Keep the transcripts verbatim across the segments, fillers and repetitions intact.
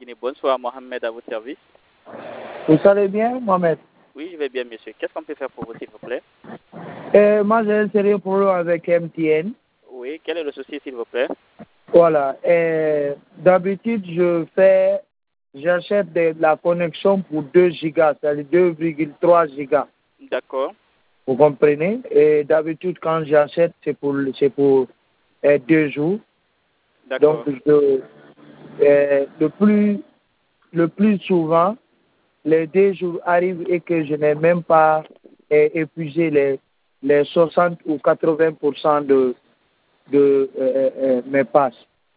Guinée. Bonsoir, Mohamed, à votre service. Vous allez bien, Mohamed? Oui, je vais bien, monsieur. Qu'est-ce qu'on peut faire pour vous, s'il vous plaît? euh, Moi, j'ai un sérieux problème avec M T N. Oui, quel est le souci, s'il vous plaît? Voilà. D'habitude, je fais, j'achète de la connexion pour deux gigas, c'est-à-dire deux virgule trois gigas. D'accord. Vous comprenez? Et d'habitude, quand j'achète, c'est pour, c'est pour euh, deux jours. D'accord. Donc, je, euh, le, plus, le plus souvent, les deux jours arrivent et que je n'ai même pas euh, épuisé les, les soixante ou quatre-vingts pour cent de, de euh, euh, mes passes.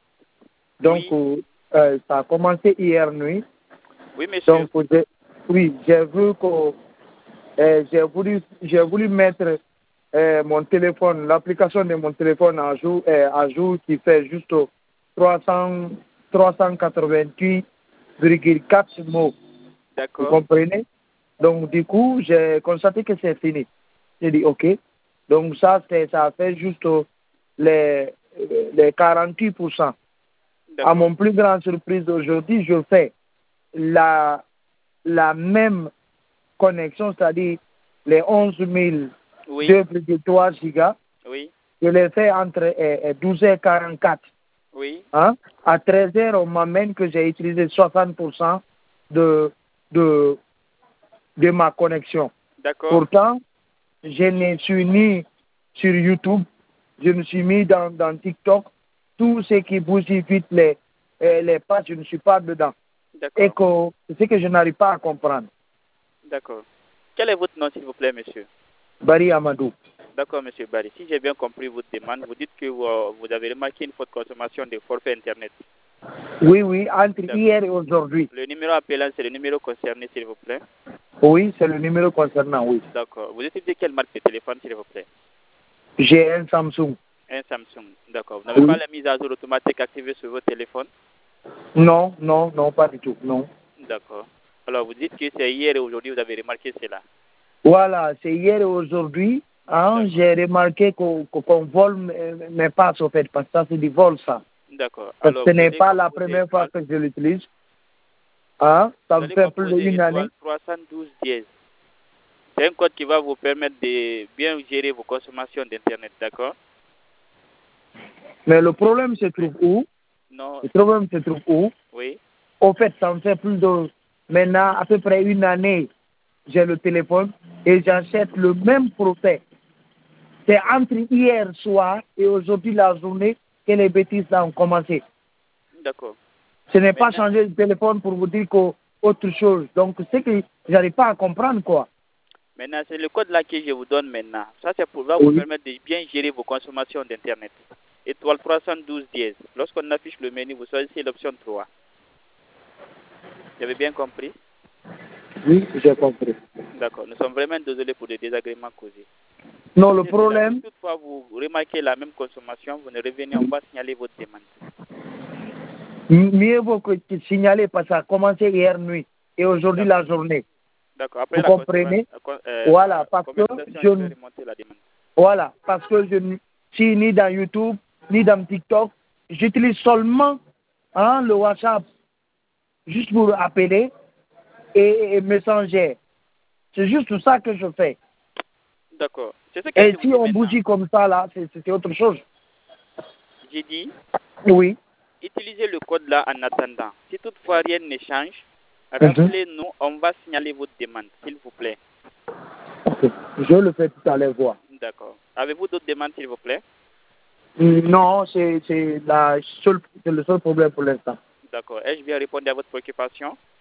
Donc, Oui. euh, ça a commencé hier nuit. Oui, monsieur. Donc, j'ai- oui, j'ai vu que euh, j'ai voulu, j'ai voulu mettre euh, mon téléphone, l'application de mon téléphone à jour, euh, à jour qui fait juste trois cents, trois cent quatre-vingt-huit virgule quatre mots. Vous D'accord. comprenez? Donc, du coup, j'ai constaté que c'est fini. J'ai dit, OK. Donc, ça, c'est- ça fait juste les, les quarante-huit pour cent. À D'accord. mon plus grande surprise d'aujourd'hui, je fais la, la même connexion, c'est-à-dire les onze mille Oui. deux virgule trois gigas. Oui. Je les fais entre euh, douze heures quarante-quatre. Oui. Hein? À treize heures, on m'amène que j'ai utilisé soixante pour cent de, de, de ma connexion. D'accord. Pourtant, je ne suis ni sur YouTube, je me suis mis dans, dans TikTok. Tout ce qui bouge vite les, euh, les pages, je ne suis pas dedans. Et D'accord. que c'est ce que je n'arrive pas à comprendre. D'accord. Quel est votre nom, s'il vous plaît, monsieur? Barry Amadou. D'accord, monsieur Barry. Si j'ai bien compris votre demande, vous dites que vous, euh, vous avez remarqué une forte consommation de forfait Internet. Oui, oui, entre D'accord. hier et aujourd'hui. Le numéro appelant, c'est le numéro concerné, s'il vous plaît. Oui, c'est le numéro concernant, oui. D'accord. Vous utilisez quelle marque de téléphone, s'il vous plaît? J'ai un Samsung. Un Samsung. D'accord. Vous n'avez Oui. pas la mise à jour automatique activée sur votre téléphone? Non, non, non, pas du tout, non. D'accord. Alors, vous dites que c'est hier et aujourd'hui, vous avez remarqué cela. Voilà, c'est hier et aujourd'hui, hein, D'accord. j'ai remarqué qu'on qu'on vole mes, mes passes, au fait, parce que ça, c'est du vol, ça. D'accord. Parce que Alors, ce vous n'est allez pas la composer, première fois que je l'utilise. Hein, ça vous me allez fait plus composer d'une année. étoile trois cent douze dièse. C'est un code qui va vous permettre de bien gérer vos consommations d'Internet, d'accord? Mais le problème se trouve où? Non. Le problème se trouve où? Oui. Au fait, ça me fait plus de, maintenant, à peu près une année, j'ai le téléphone et j'achète le même produit. C'est entre hier soir et aujourd'hui la journée que les bêtises là ont commencé. D'accord. Ce n'est pas Maintenant, changer de téléphone pour vous dire qu'autre chose. Donc, c'est que j'arrive pas à comprendre, quoi. maintenant c'est le code là que je vous donne maintenant. Ça, c'est pour va vous Oui. permettre de bien gérer vos consommations d'Internet. Étoile trois cent douze dièse. Lorsqu'on affiche le menu, vous choisissez l'option trois. Vous avez bien compris? Oui, j'ai compris. D'accord. Nous sommes vraiment désolés pour les désagréments causés. Non, le C'est cela. problème, Si toutefois vous remarquez la même consommation, vous ne revenez, on va signaler votre demande. mieux vaut que tu signales parce que ça a commencé hier nuit et aujourd'hui la journée. D'accord. Après Vous la comprenez? euh, Voilà, la parce que conversation, je, je vais remonter la demande. voilà, parce que je ne suis ni dans YouTube, ni dans TikTok. J'utilise seulement hein, le WhatsApp juste pour appeler et, et Messenger. C'est juste ça que je fais. D'accord. C'est ce que Et je vous si dis on maintenant. bougie comme ça, là, c'est c'est autre chose. J'ai dit, Oui. utilisez le code là en attendant. Si toutefois rien ne change, Mhm. rappelez-nous, on va signaler votre demande, s'il vous plaît. Ok. Je le fais tout à l'heure voir. D'accord. Avez-vous d'autres demandes, s'il vous plaît? Non, c'est c'est la seule- c'est le seul problème pour l'instant. D'accord. Ai-je bien répondu à votre préoccupation?